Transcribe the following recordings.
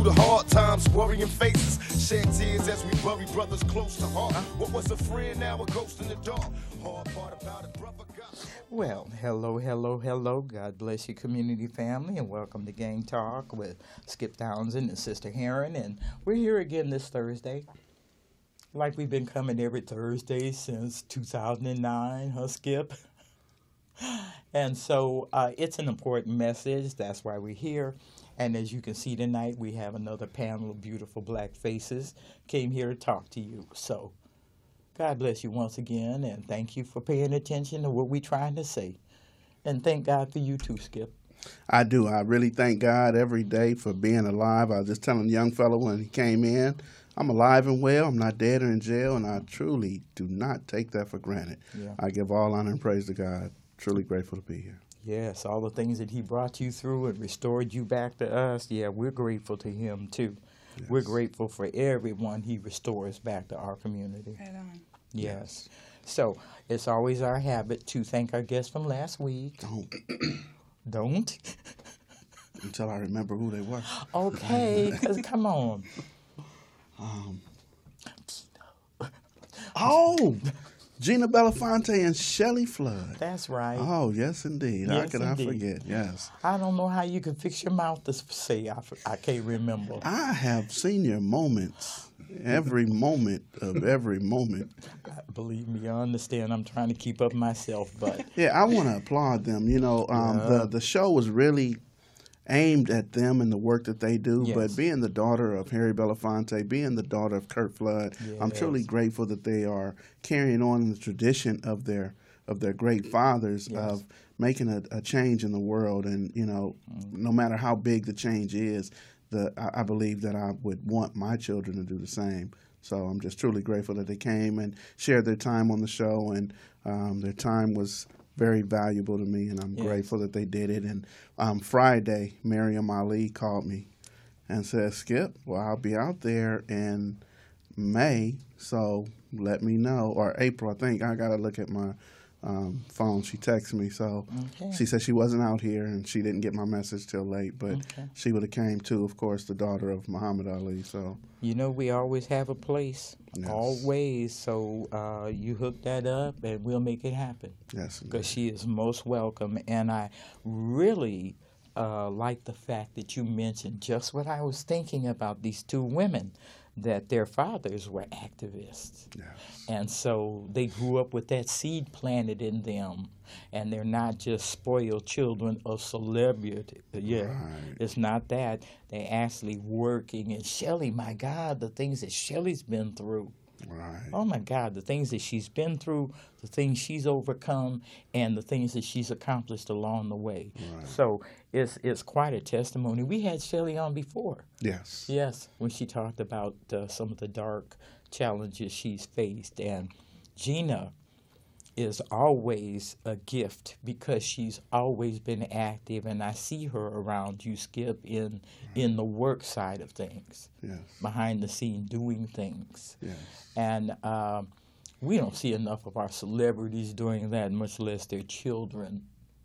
through the hard times, worrying faces. Shed tears as we bury brothers close to heart. What was a friend, now a ghost in the dark. Hard part about it, brother got. Well, hello. God bless you, community family, and welcome to Gang Talk with Skip Townsend and Sister Heron. And we're here again this Thursday, like we've been coming every Thursday since 2009, huh, Skip? And so it's an important message. That's why we're here. And as you can see tonight, we have another panel of beautiful black faces came here to talk to you. So God bless you once again, and thank you for paying attention to what we're trying to say. And thank God for you too, Skip. I do. I really thank God every day for being alive. I was just telling the young fellow when he came in, I'm alive and well. I'm not dead or in jail, and I truly do not take that for granted. Yeah. I give all honor and praise to God. Truly grateful to be here. Yes, all the things that he brought you through and restored you back to us, yeah, we're grateful to him too. Yes. We're grateful for everyone he restores back to our community. Right on. Yes. So it's always our habit to thank our guests from last week. Don't? Until I remember who they were. Okay, 'cause come on. Gina Belafonte and Shelley Flood. That's right. Oh, yes, indeed. How Yes, could indeed. I forget? Yes. I don't know how you can fix your mouth to say. I can't remember. I have senior moments, every moment of every moment. Believe me, I understand. I'm trying to keep up myself, but Yeah, I want to applaud them. You know, the show was really aimed at them and the work that they do. Yes. But being the daughter of Harry Belafonte, being the daughter of Kurt Flood, I'm Yes. truly grateful that they are carrying on the tradition of their great fathers Yes. of making a change in the world. And you know, no matter how big the change is, I believe that I would want my children to do the same. So I'm just truly grateful that they came and shared their time on the show, and their time was very valuable to me, and I'm Yes. grateful that they did it. And Friday, Miriam Ali called me and said, Skip, well, I'll be out there in May, so let me know. Or April, I think. I got to look at my phone. She texted me. So Okay. she said she wasn't out here, and she didn't get my message till late. But Okay. she would have came, too, of course, the daughter of Muhammad Ali. So you know we always have a place, Yes. always. So you hook that up, and we'll make it happen. yes, Because she is most welcome, and I really like the fact that you mentioned just what I was thinking about these two women, that their fathers were activists. yes. And so they grew up with that seed planted in them, and they're not just spoiled children of celebrity. Yeah, Right. it's not that. They're actually working. And Shelley, my God, the things that Shelley's been through. Right. Oh, my God, the things that she's been through, the things she's overcome, and the things that she's accomplished along the way. Right. So it's quite a testimony. We had Shelley on before. Yes. Yes, when she talked about some of the dark challenges she's faced. And Gina is always a gift because she's always been active, and I see her around you, Skip, in the work side of things, Yes. behind the scene doing things. Yes. And we don't see enough of our celebrities doing that, much less their children.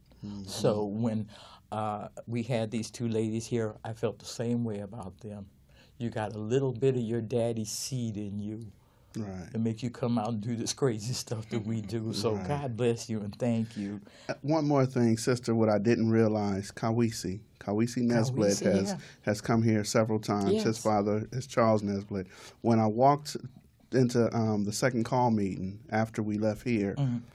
So when we had these two ladies here, I felt the same way about them. You got a little bit of your daddy's seed in you Right. to make you come out and do this crazy stuff that we do. So Right. God bless you and thank you. One more thing, sister, what I didn't realize, Kawisi Nesbitt Kawisi, has come here several times. Yes. His father is Charles Nesbitt. When I walked into the second call meeting after we left here,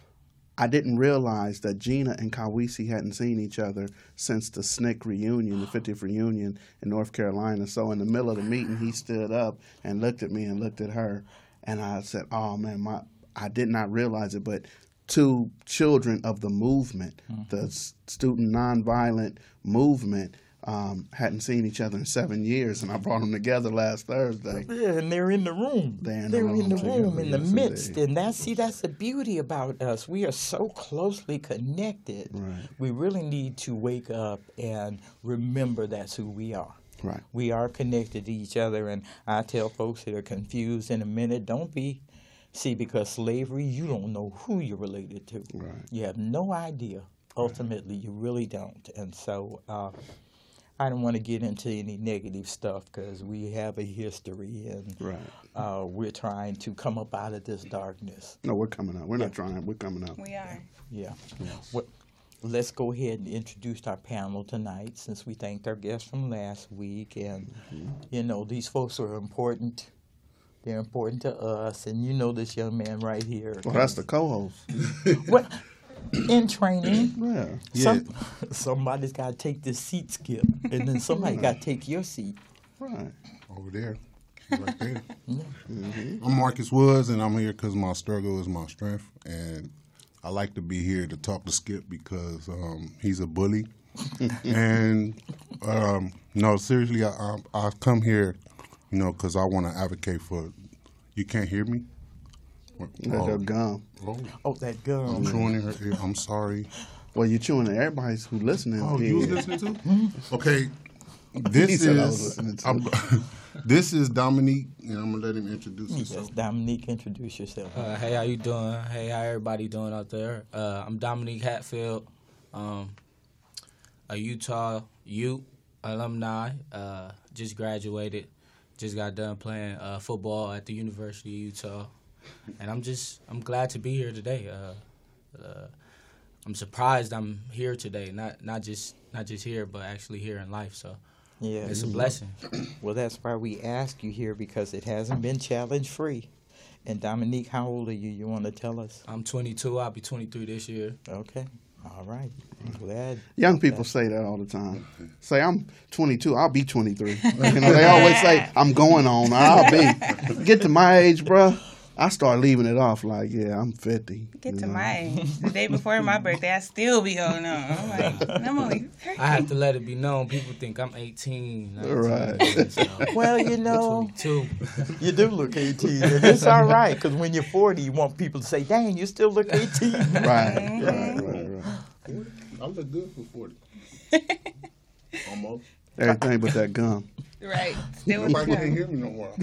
I didn't realize that Gina and Kawisi hadn't seen each other since the SNCC reunion, the 50th reunion in North Carolina. So in the middle of the meeting, he stood up and looked at me and looked at her. And I said, oh, man, I did not realize it, but two children of the movement, the student nonviolent movement, hadn't seen each other in 7 years, and I brought them together last Thursday. Yeah, and they're in the room. They're in They're the room in the together, room, in the yes, midst. indeed. And that's the beauty about us. We are so closely connected. Right. We really need to wake up and remember that's who we are. Right. We are connected to each other, and I tell folks that are confused in a minute, don't be. See, because slavery, you don't know who you're related to. Right. You have no idea. Ultimately, you really don't. And so I don't want to get into any negative stuff because we have a history, and Right. we're trying to come up out of this darkness. No, we're coming up. We're not trying. We're coming up. We are. Yeah. Well, let's go ahead and introduce our panel tonight, since we thanked our guests from last week. And, you know, these folks are important. They're important to us. And you know this young man right here. Well, that's the co-host. Well, in training, Yeah. somebody's got to take this seat, Skip. And then somebody got to take your seat. Right. Over there. Right there. I'm Marcus Woods, and I'm here because my struggle is my strength. And I like to be here to talk to Skip because he's a bully. And, no, seriously, I come here, you know, because I want to advocate for, you can't hear me? That's your gum. Oh, that gum. I'm chewing in her ear. I'm sorry. Well, you're chewing at everybody's who's listening. Oh, here. you was listening too? Okay. This He said I was is listening to. this is Dominique, and I'm gonna let him introduce himself. Yes, Dominique, introduce yourself. Hey, how you doing? Hey, how everybody doing out there? I'm Dominique Hatfield, a Utah Ute alumni. Just graduated. Just got done playing football at the University of Utah, and I'm glad to be here today. I'm surprised I'm here today. Not just here, but actually here in life. So Yeah, it's a blessing. Well, that's why we ask you here, because it hasn't been challenge free. And Dominique, how old are you? You want to tell us? I'm 22. I'll be 23 this year. Okay. All right. Glad. Young people say that all the time. Say, I'm 22, I'll be 23. You know, they always say, I'm going on, I'll be. Get to my age, bruh, I start leaving it off like, yeah, I'm 50. Get you to know. my age. The day before my birthday, I still be holding on. I'm like, I'm only 30. I have to let it be known. People think I'm 18. 19, Right. So Well, you know, 22. you do look 18. And it's all right, because when you're 40, you want people to say, dang, you still look 18. Right. I look good for 40. Almost. Everything but that gum. Right. Still with Nobody the can't gun. hear me no more.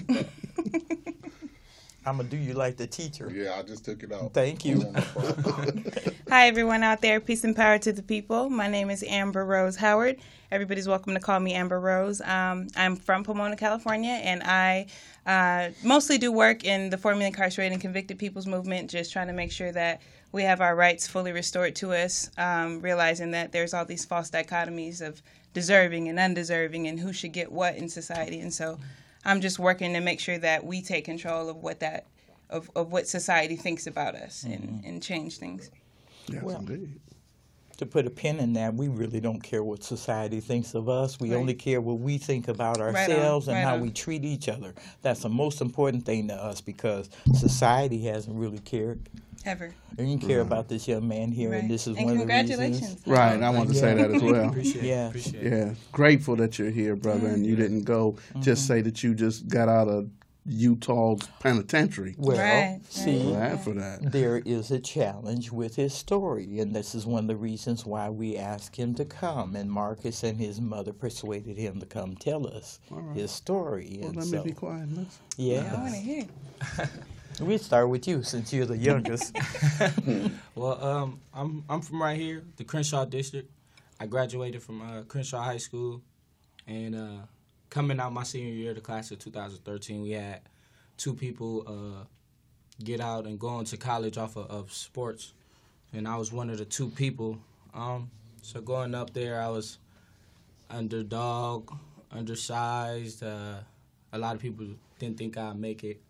I'm going to do you like the teacher. Yeah, I just took it out. Thank you. Hi, everyone out there. Peace and power to the people. My name is Amber Rose Howard. Everybody's welcome to call me Amber Rose. I'm from Pomona, California, and I mostly do work in the formerly incarcerated and convicted people's movement, just trying to make sure that we have our rights fully restored to us, realizing that there's all these false dichotomies of deserving and undeserving and who should get what in society. And so I'm just working to make sure that we take control of what what society thinks about us and change things. Yes, Well, indeed. To put a pin in that, we really don't care what society thinks of us. We Right. only care what we think about on, ourselves and right how on. we treat each other. That's the most important thing to us, because society hasn't really cared. Ever. They didn't care about this young man here, Right. and this is And one of the congratulations. reasons. Right, I want to say that as well. Appreciate Yeah. it. Appreciate it. Yeah, grateful that you're here, brother, and you didn't go just say that you just got out of Utah's penitentiary. Well, Right, see, Glad for that. there is a challenge with his story, and this is one of the reasons why we asked him to come. And Marcus and his mother persuaded him to come tell us his story. Well, And let so, me be quiet and listen. yeah, I want to hear. we'll start with you since you're the youngest. Well, I'm from right here, the Crenshaw district. I graduated from Crenshaw High School, and coming out my senior year, the class of 2013, we had two people get out and go into college off of sports, and I was one of the two people. So going up there, I was underdog, undersized. A lot of people didn't think I'd make it.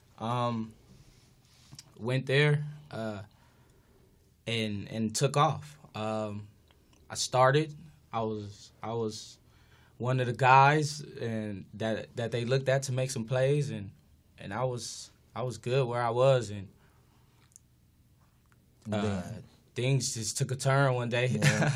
Went there and took off. I started. I was one of the guys and that they looked at to make some plays, and I was good where I was, and things just took a turn one day.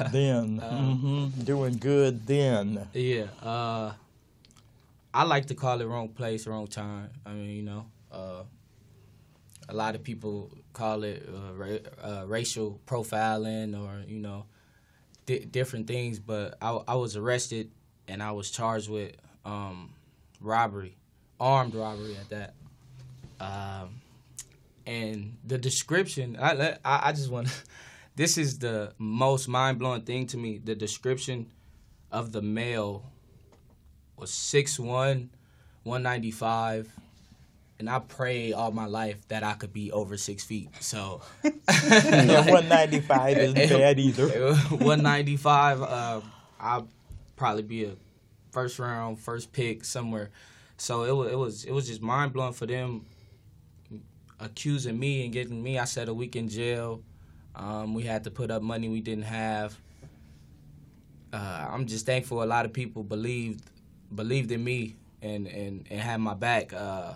Doing good then. Yeah. I like to call it wrong place, wrong time. I mean, you know, a lot of people call it racial profiling or, you know, different things. But I was arrested and I was charged with robbery, armed robbery at that. And the description, I just want to, this is the most mind-blowing thing to me, the description of the male was 6'1", 195. And I prayed all my life that I could be over 6 feet. So 195 isn't bad either. 195, I'll probably be a first round, first pick somewhere. So it was just mind blowing for them accusing me and getting me. I said a week in jail. We had to put up money we didn't have. I'm just thankful a lot of people believed in me and had my back.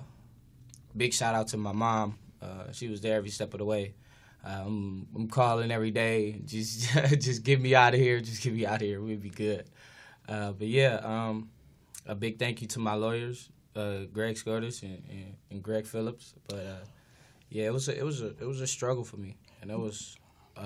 Big shout out to my mom. She was there every step of the way. I'm calling every day. Just get me out of here. Just get me out of here. We'd be good. But yeah, a big thank you to my lawyers, Greg Scotus and Greg Phillips. But yeah, it was a struggle for me, and it was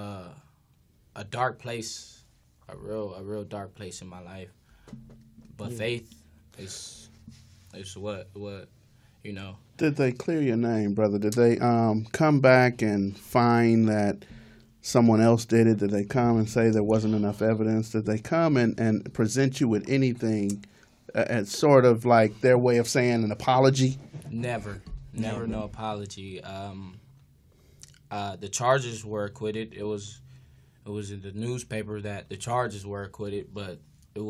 a dark place, a real dark place in my life. But faith is what you know. Did they clear your name, brother? Did they come back and find that someone else did it? Did they come and say there wasn't enough evidence? Did they come and present you with anything as sort of like their way of saying an apology? Never, no apology. The charges were acquitted. It was in the newspaper that the charges were acquitted, but it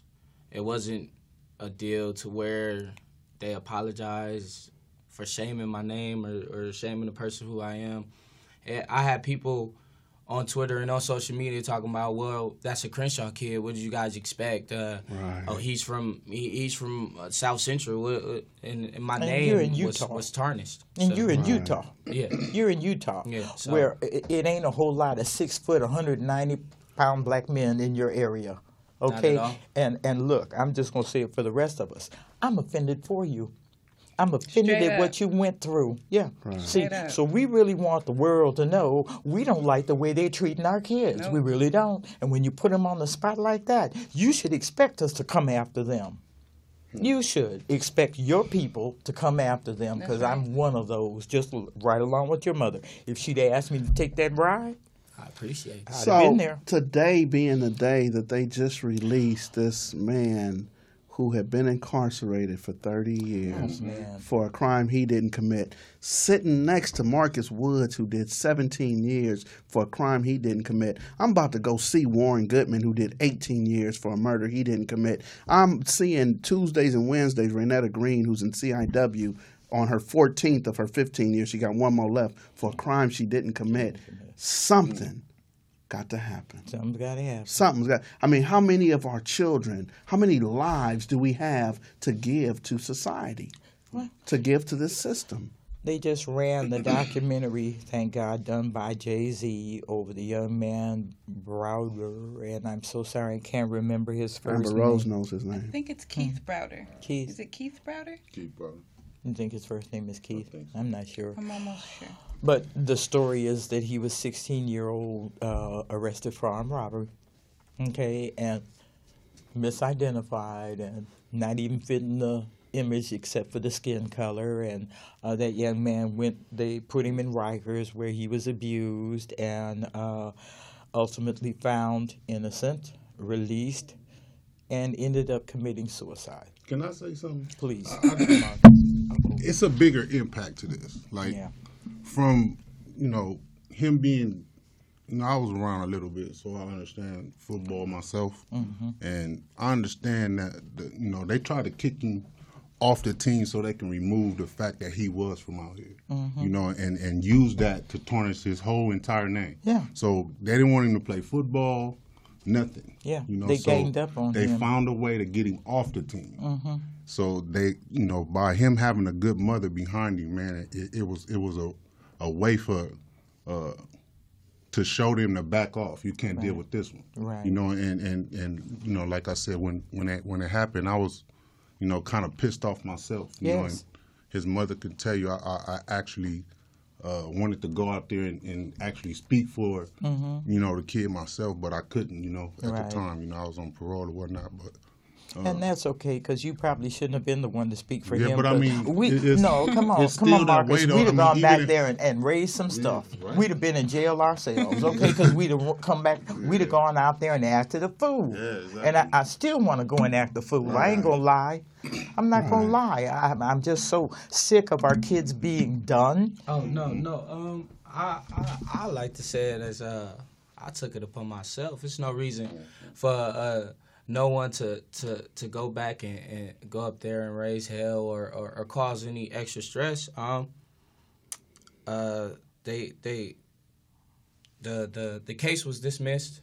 wasn't a deal to where they apologized for shaming my name or shaming the person who I am. I had people on Twitter and on social media talking about, well, that's a Crenshaw kid. What did you guys expect? Right. Oh, he's from South Central, and my name was tarnished. And so, you're in Utah. Yeah. You're in Utah, so, where it ain't a whole lot of 6 foot, 190-pound black men in your area. Okay? Not at all. And look, I'm just going to say it for the rest of us. I'm offended for you. I'm offended Straight at up. what you went through. Yeah. Right. See, Straight up. so we really want the world to know we don't like the way they're treating our kids. Nope. We really don't. And when you put them on the spot like that, you should expect us to come after them. You should expect your people to come after them, because That's right. I'm one of those, just right along with your mother. If she'd asked me to take that ride, I appreciate it. I'd So have been there. today being the day that they just released this man who had been incarcerated for 30 years man. for a crime he didn't commit, sitting next to Marcus Woods, who did 17 years for a crime he didn't commit. I'm about to go see Warren Goodman, who did 18 years for a murder he didn't commit. I'm seeing Tuesdays and Wednesdays Renetta Green, who's in CIW, on her 14th of her 15 years. She got one more left for a crime she didn't commit. Something got to happen. Something's got to happen. Something's got. I mean, how many of our children, how many lives do we have to give to society, to give to this system? They just ran the documentary, thank God, done by Jay-Z over the young man Browder, and I'm so sorry I can't remember his first Amber Rose name. knows his I name. think it's Keith Browder. Keith. Is it Keith Browder? Keep brother. You think his first name is Keith? I'm not sure. I'm almost sure. But the story is that he was 16-year-old, arrested for armed robbery, okay, and misidentified and not even fitting the image except for the skin color. And that young man they put him in Rikers where he was abused and ultimately found innocent, released, and ended up committing suicide. Can I say something? Please. It's a bigger impact to this. Like, Yeah. from, him being, I was around a little bit, so I understand football myself. Mm-hmm. And I understand that, they try to kick him off the team so they can remove the fact that he was from out here, and use that to tarnish his whole entire name. Yeah. So they didn't want him to play football, nothing. Yeah, they ganged up on They him. found a way to get him off the team. So they, by him having a good mother behind him, man, it was a way for to show them to back off. You can't deal with this one, Right. and like I said, when it happened, I was, kind of pissed off myself. Yes. And his mother could tell you I actually wanted to go out there and actually speak for, the kid myself, but I couldn't, at Right. the time. I was on parole or whatnot, but And that's okay, because you probably shouldn't have been the one to speak for Yeah, him. but I mean, come on, it's still that Marcus. way, though. We'd I have mean, gone even back if- there and raised some stuff. right. We'd have been in jail ourselves, okay? Because we'd have come back. We'd have gone out there and acted a fool. Yeah, exactly. And I still want to go and act a fool. I ain't gonna lie. I'm not gonna lie. I'm just so sick of our kids being done. Oh no. I like to say it as I took it upon myself. It's no reason for no one to go back and go up there and raise hell or cause any extra stress. The case was dismissed.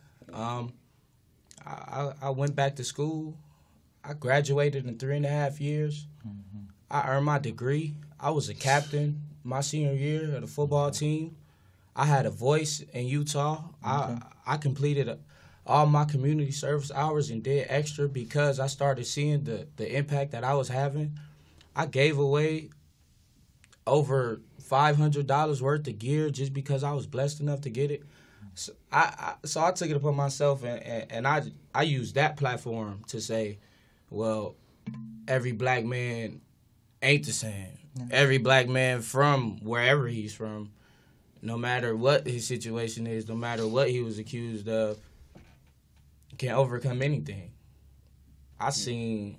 I went back to school. I graduated in 3.5 years. I earned my degree. I was a captain my senior year of the football team. I had a voice in Utah. I completed all my community service hours and did extra because I started seeing the impact that I was having. I gave away over $500 worth of gear just because I was blessed enough to get it. So I took it upon myself, and I used that platform to say, well, every black man ain't the same. Yeah. Every black man from wherever he's from, no matter what his situation is, no matter what he was accused of, can overcome anything. I seen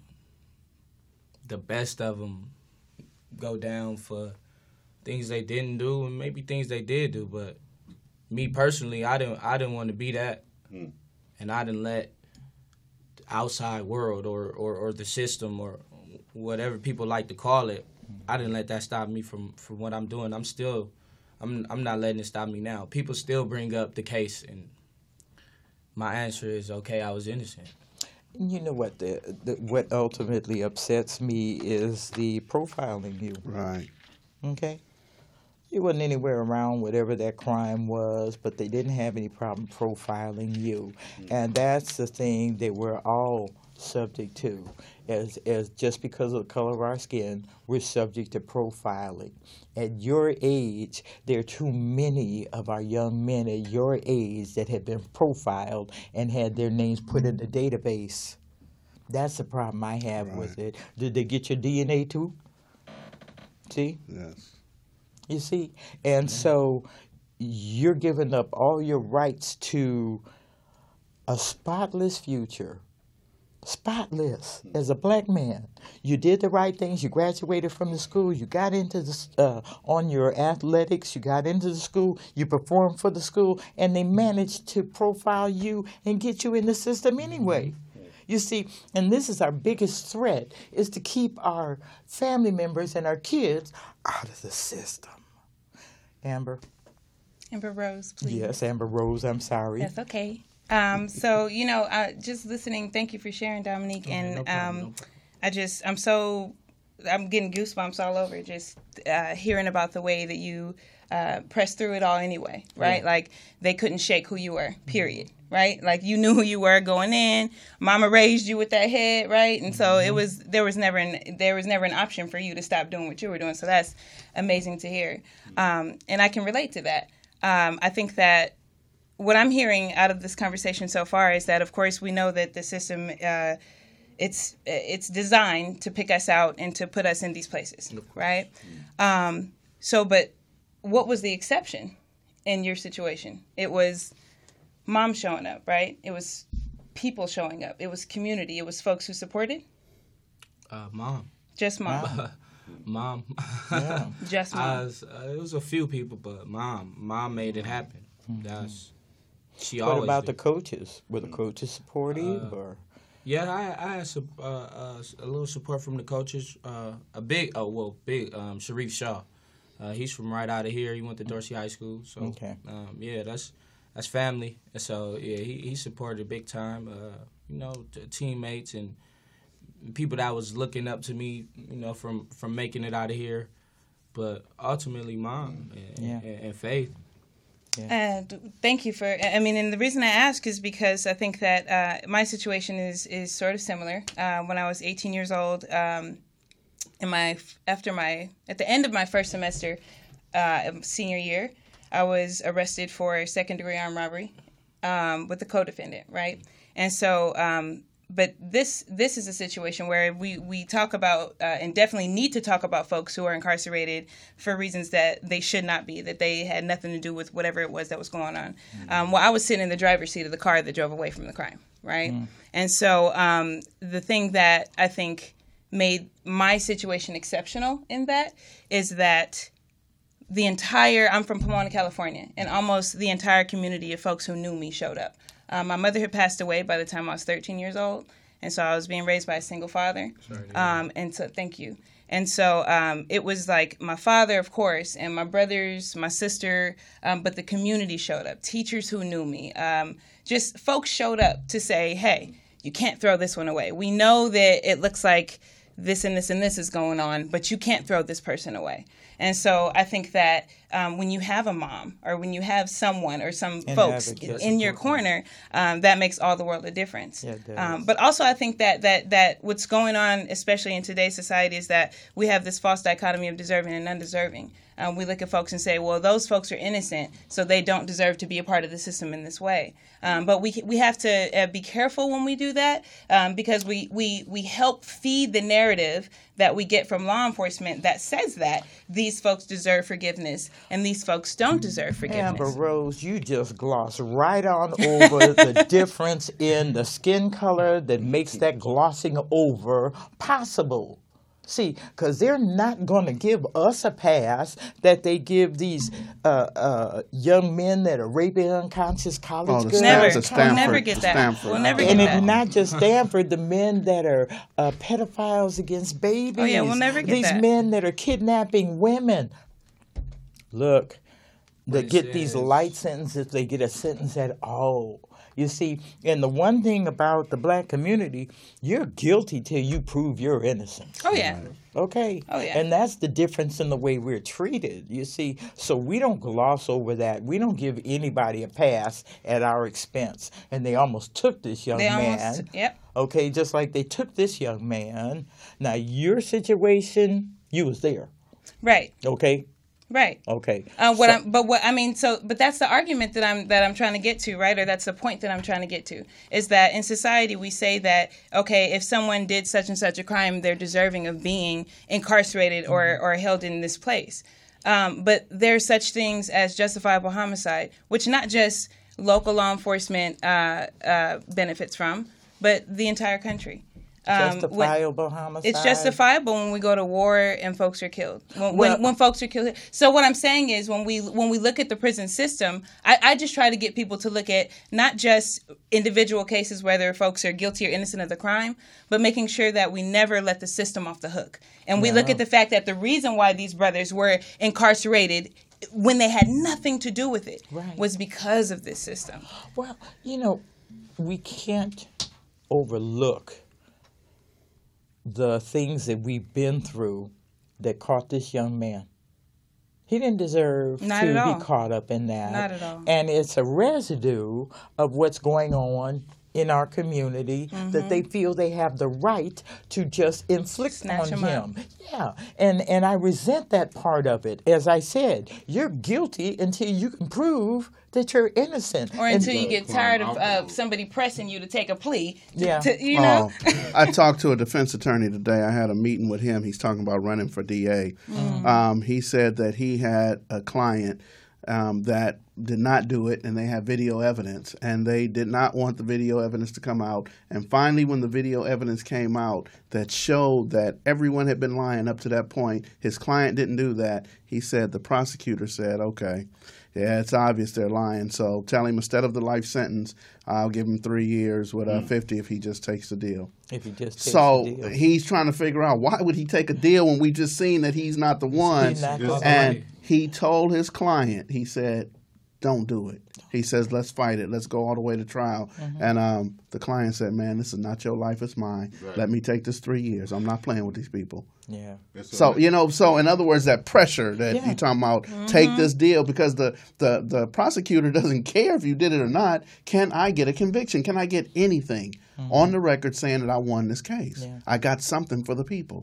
the best of them go down for things they didn't do and maybe things they did do, but me personally, I didn't want to be that, and I didn't let the outside world or the system or whatever people like to call it, I didn't let that stop me from what I'm doing. I'm not letting it stop me now. People still bring up the case, and my answer is, okay, I was innocent. You know what? What ultimately upsets me is the profiling you. Right. Okay? You wasn't anywhere around whatever that crime was, but they didn't have any problem profiling you. And that's the thing that we're all subject to. As just because of the color of our skin, we're subject to profiling. At your age, there are too many of our young men at your age that have been profiled and had their names put in the database. That's the problem I have with it. Did they get your DNA too? See? Yes. You see? And so you're giving up all your rights to a spotless future. Spotless as a black man. You did the right things. You graduated from the school. You got into the on your athletics. You got into the school. You performed for the school, and they managed to profile you and get you in the system anyway. You see, and this is our biggest threat, is to keep our family members and our kids out of the system. Amber? Amber Rose, please. Yes, Amber Rose, I'm sorry. That's okay. So, just listening, thank you for sharing, Dominique. And no problem. I'm getting goosebumps all over just hearing about the way that you pressed through it all anyway, right? Yeah. Like, they couldn't shake who you were, period, right? Like, you knew who you were going in. Mama raised you with that head, right? And so there was never an option for you to stop doing what you were doing. So that's amazing to hear. And I can relate to that. I think that what I'm hearing out of this conversation so far is that, of course, we know that the system, it's designed to pick us out and to put us in these places, right? But what was the exception in your situation? It was mom showing up, right? It was people showing up. It was community. It was folks who supported? Mom. Just mom. Mom. Yeah. Just mom. It was a few people, but mom made it happen. That's she What always about did. the coaches? Were the coaches supportive? Or? Yeah, I had a little support from the coaches. Big Sharif Shaw. He's from right out of here. He went to Dorsey High School. So Okay. That's family. And so yeah, he supported big time. Teammates and people that was looking up to me, from making it out of here. But ultimately, mom and Faith. Yeah. Thank you and the reason I ask is because I think that my situation is sort of similar. When I was 18 years old, at the end of my first semester, senior year, I was arrested for second-degree armed robbery with a co-defendant, right? And so this is a situation where we talk about and definitely need to talk about folks who are incarcerated for reasons that they should not be, that they had nothing to do with whatever it was that was going on. Well, I was sitting in the driver's seat of the car that drove away from the crime, right? And so the thing that I think made my situation exceptional in that is that I'm from Pomona, California, and almost the entire community of folks who knew me showed up. My mother had passed away by the time I was 13 years old, and so I was being raised by a single father. And so, thank you. And so it was like my father, of course, and my brothers, my sister, but the community showed up. Teachers who knew me, just folks showed up to say, hey, you can't throw this one away. We know that it looks like this and this and this is going on, but you can't throw this person away. And so I think that when you have a mom or when you have someone or some folks in your corner, that makes all the world a difference. Yeah, but also I think that what's going on, especially in today's society, is that we have this false dichotomy of deserving and undeserving. We look at folks and say, well, those folks are innocent, so they don't deserve to be a part of the system in this way. But we have to be careful when we do that because we help feed the narrative that we get from law enforcement that says that these folks deserve forgiveness and these folks don't deserve forgiveness. Amber Rose, you just glossed right on over the difference in the skin color that makes that glossing over possible. See, because they're not going to give us a pass that they give these young men that are raping unconscious college girls. We'll never get that. We'll never get that. And it's not just Stanford, the men that are pedophiles against babies. Oh, yeah, we'll never get these that. These men that are kidnapping women. Look, they get these light sentences, they get a sentence at all. You see, and the one thing about the black community, you're guilty till you prove your innocence. Oh, yeah. Okay. Oh, yeah. And that's the difference in the way we're treated, you see. So we don't gloss over that. We don't give anybody a pass at our expense. And they almost took this young man. Yep. Okay, just like they took this young man. Now, your situation, you was there. Right. Okay. Right. Okay. But that's the argument that I'm trying to get to, right? Or that's the point that I'm trying to get to, is that in society we say that, okay, if someone did such and such a crime, they're deserving of being incarcerated or held in this place. But there's such things as justifiable homicide, which not just local law enforcement benefits from, but the entire country. Justifiable homicide. It's justifiable when we go to war and folks are killed. When folks are killed. So what I'm saying is when we look at the prison system, I just try to get people to look at not just individual cases, whether folks are guilty or innocent of the crime, but making sure that we never let the system off the hook. And we look at the fact that the reason why these brothers were incarcerated when they had nothing to do with it was because of this system. Well, we can't overlook the things that we've been through that caught this young man. He didn't deserve to be caught up in that. Not at all. And it's a residue of what's going on in our community that they feel they have the right to just inflict on him. Yeah, and I resent that part of it. As I said, you're guilty until you can prove that you're innocent. Or until you get tired of somebody pressing you to take a plea. I talked to a defense attorney today. I had a meeting with him. He's talking about running for DA. He said that he had a client that did not do it, and they have video evidence, and they did not want the video evidence to come out. And finally, when the video evidence came out that showed that everyone had been lying up to that point, his client didn't do that, he said, the prosecutor said, okay, yeah, it's obvious they're lying, so tell him instead of the life sentence, I'll give him 3 years with 50 if he just takes the deal. If he just takes the deal. He's trying to figure out, why would he take a deal when we just seen that he's not the one? And he told his client, he said, don't do it. He says, let's fight it. Let's go all the way to trial. And the client said, man, this is not your life, it's mine. Right. Let me take this 3 years. I'm not playing with these people. Yeah. So, so in other words, that pressure that you're talking about, take this deal, because the prosecutor doesn't care if you did it or not. Can I get a conviction? Can I get anything on the record saying that I won this case? Yeah. I got something for the people.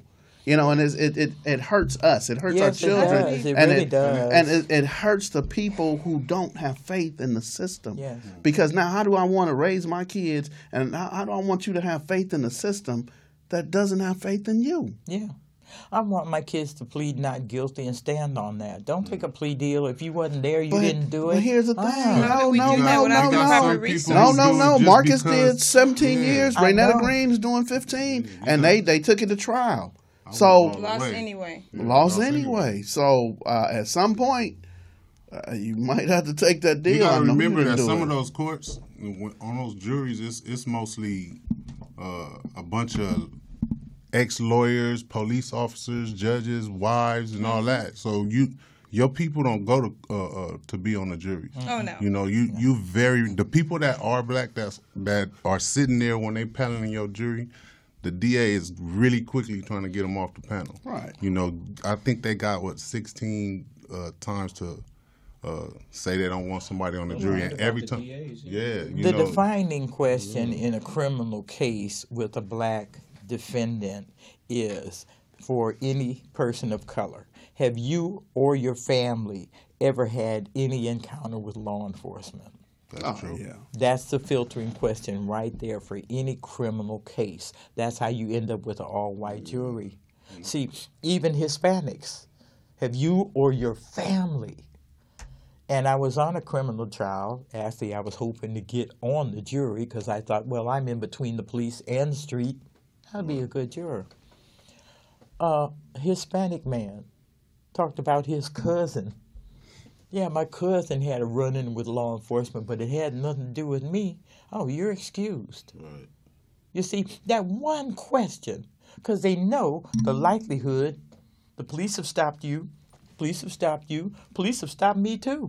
You know, and it hurts us. It hurts Yes, our it children. does. It and really does. And it hurts the people who don't have faith in the system. Yes. Because now how do I want to raise my kids, and how do I want you to have faith in the system that doesn't have faith in you? Yeah. I want my kids to plead not guilty and stand on that. Don't take a plea deal. If you wasn't there, you didn't do it. But here's the thing. How do we do that without the proper resources? No. Marcus did 17 years. I Raynetta know. Green's doing 15. And they took it to trial. So Lost anyway. lost anyway. So at some point, you might have to take that deal. You gotta I know remember didn't that do some it. of those courts, on those juries, it's mostly a bunch of ex-lawyers, police officers, judges, wives, and all that. So your people don't go to be on the jury. Oh no. You know, the people that are black that are sitting there when they paneling your jury, the DA is really quickly trying to get them off the panel. Right. You know, I think they got 16 times to say they don't want somebody on the jury, and every the time, DAs, The defining question in a criminal case with a black defendant is for any person of color. Have you or your family ever had any encounter with law enforcement? That's true. Yeah. That's the filtering question right there for any criminal case. That's how you end up with an all-white jury. See, even Hispanics, have you or your family? And I was on a criminal trial. Actually, I was hoping to get on the jury because I thought, well, I'm in between the police and the street. I'll be a good juror. Hispanic man talked about his cousin. Yeah, my cousin had a run-in with law enforcement, but it had nothing to do with me. Oh, you're excused. Right. You see, that one question, because they know the likelihood, the police have stopped you, police have stopped you, police have stopped me too.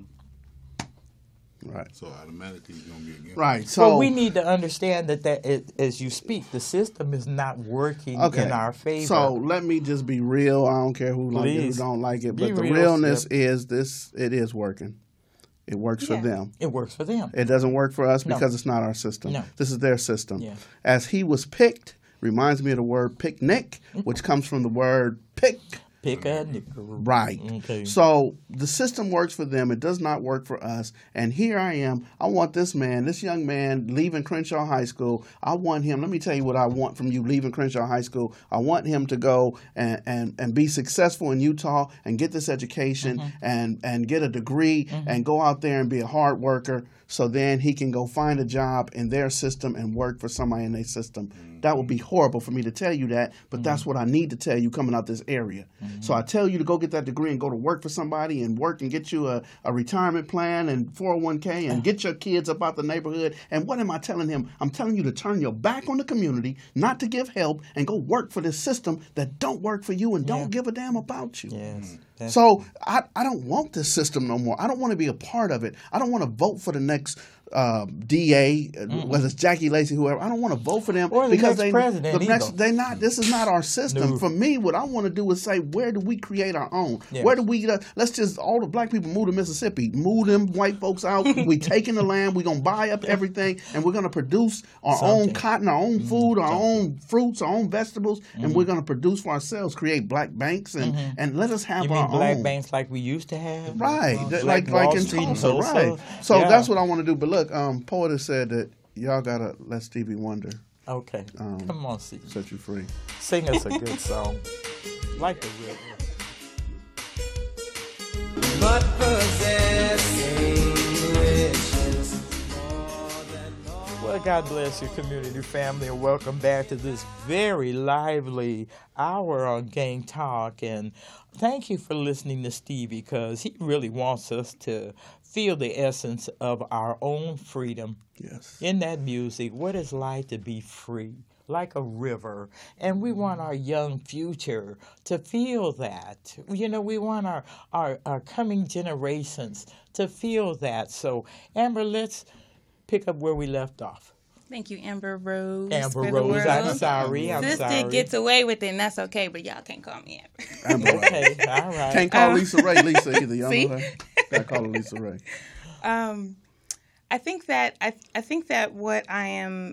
Right. So automatically it's going to be against. Right. So So we need to understand that as you speak, the system is not working in our favor. So let me just be real. I don't care who like it, who Please. don't like it, Be but the real, realness Skip. is this: it is working. It works for them. It works for them. It doesn't work for us No. because it's not our system. No. This is their system. Yeah. As he was picked, reminds me of the word picnic, which comes from the word pick. Pick a nickel. Right. Okay. So the system works for them. It does not work for us. And here I am. I want this young man leaving Crenshaw High School. I want him. Let me tell you what I want from you leaving Crenshaw High School. I want him to go and be successful in Utah and get this education and get a degree and go out there and be a hard worker. So then he can go find a job in their system and work for somebody in their system. That would be horrible for me to tell you that, but that's what I need to tell you coming out this area. So I tell you to go get that degree and go to work for somebody and work and get you a retirement plan and 401k and get your kids up out the neighborhood. And what am I telling him? I'm telling you to turn your back on the community, not to give help, and go work for this system that don't work for you and don't give a damn about you. Yes. So I don't want this system no more. I don't want to be a part of it. I don't want to vote for the next DA, whether it's Jackie Lacey, whoever. I don't want to vote for them Or the because next president either. they're not. This is not our system. No. For me, what I want to do is say, where do we create our own? Yes. Where do we? Let's just all the black people move to Mississippi. Move them white folks out. We taking the land. We're gonna buy up everything, and we're gonna produce our own cotton, our own food, our own fruits, our own vegetables, and we're gonna produce for ourselves. Create black banks and let us have You our mean black own. banks like we used to have? Right, Like like Wall in Street and Tulsa, Tulsa? right. So Yeah. that's what I want to do. But look, Poet has said that y'all gotta let Stevie Wonder Okay. Come on, Steve. set you free. Sing us a good song. Like the river. But possessing riches. Well, God bless your community family, and welcome back to this very lively hour on Gang Talk. And thank you for listening to Stevie, because he really wants us to feel the essence of our own freedom. Yes. In that music, what it's like to be free, like a river. And we want our young future to feel that. You know, we want our coming generations to feel that. So, Amber, let's pick up where we left off. Thank you, Amber Rose. Amber for the Rose, world. I'm sorry. Sister gets away with it, and that's okay, but y'all can't call me Amber. Amber Rose. Okay, all right. Can't call Lisa Ray Lisa either. Y'all See? know that? Gotta call her Lisa Ray. I think that what I am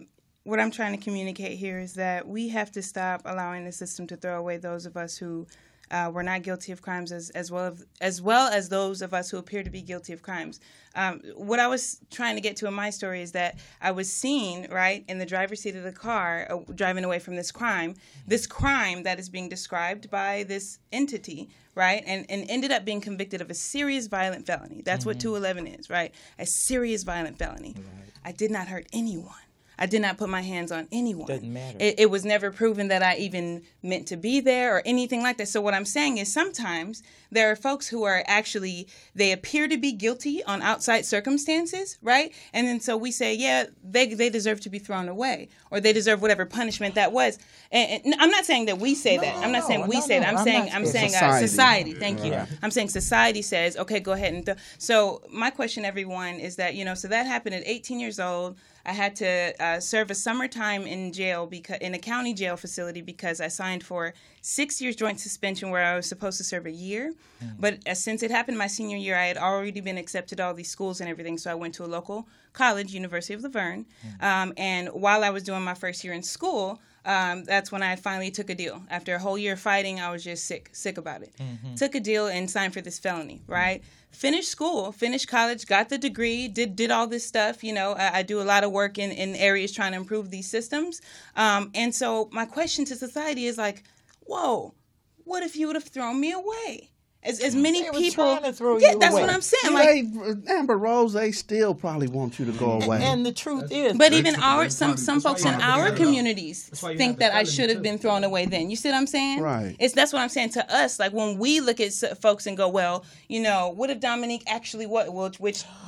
what I'm trying to communicate here is that we have to stop allowing the system to throw away those of us who were not guilty of crimes, as well as those of us who appear to be guilty of crimes. What I was trying to get to in my story is that I was seen, right, in the driver's seat of the car, driving away from this crime that is being described by this entity, right, and ended up being convicted of a serious violent felony. That's what 211 is, right, a serious violent felony. Right. I did not hurt anyone. I did not put my hands on anyone. Doesn't matter. It was never proven that I even meant to be there or anything like that. So what I'm saying is sometimes there are folks who are actually, they appear to be guilty on outside circumstances, right? And then so we say, yeah, they deserve to be thrown away, or they deserve whatever punishment that was. And I'm not saying that we say that. I'm not saying we say that. I'm saying society. Thank you. Yeah. I'm saying society says, okay, go ahead and so my question, everyone, is that, so that happened at 18 years old. I had to serve a summertime in jail in a county jail facility because I signed for 6 years joint suspension where I was supposed to serve a year. Mm-hmm. But since it happened my senior year, I had already been accepted to all these schools and everything. So I went to a local college, University of Laverne. Mm-hmm. And while I was doing my first year in school, that's when I finally took a deal. After a whole year of fighting, I was just sick about it. Mm-hmm. Took a deal and signed for this felony, right? Finished school, finished college, got the degree, did all this stuff. I do a lot of work in areas trying to improve these systems. And so my question to society is like, whoa, what if you would have thrown me away? As many people, trying to throw yeah, you that's away. what I'm saying. Amber Rose, they still probably want you to go away. And the truth is, but even some folks in our communities think that I should have been thrown away then. You see what I'm saying? Right. That's what I'm saying to us. Like when we look at folks and go, well, what if Dominique actually but what